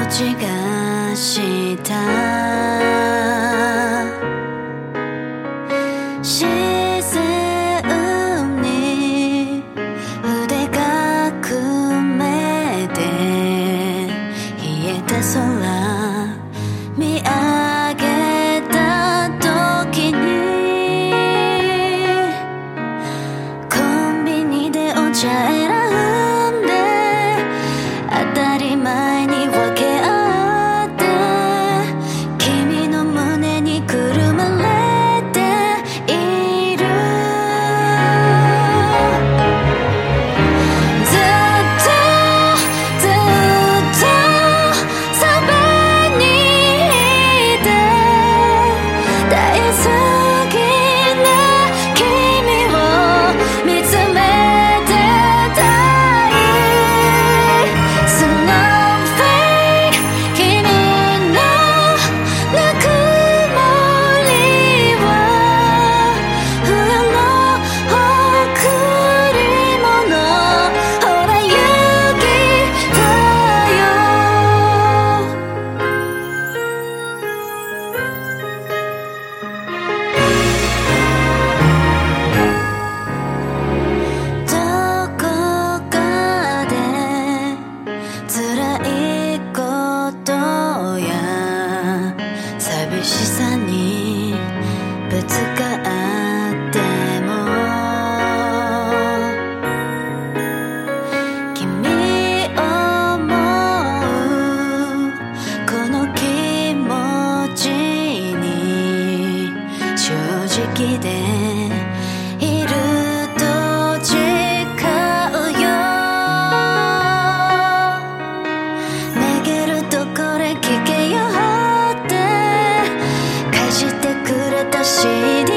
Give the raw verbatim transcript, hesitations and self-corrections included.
ちがした視線に筆が組めて冷えた空見上げた時にコンビニでお茶選んで当たり前に分け合って君の胸にくるまれているずっとずっとそばにいて大好きな君を見つめてたいSnowflake 君のぬくもりは冬の贈り物ほら雪だよどこかで辛いことや寂しさにぶつかっても君を思うこの気持ちに正直でいると誓うよめげるとこれ聞けよって貸してくれた シーディー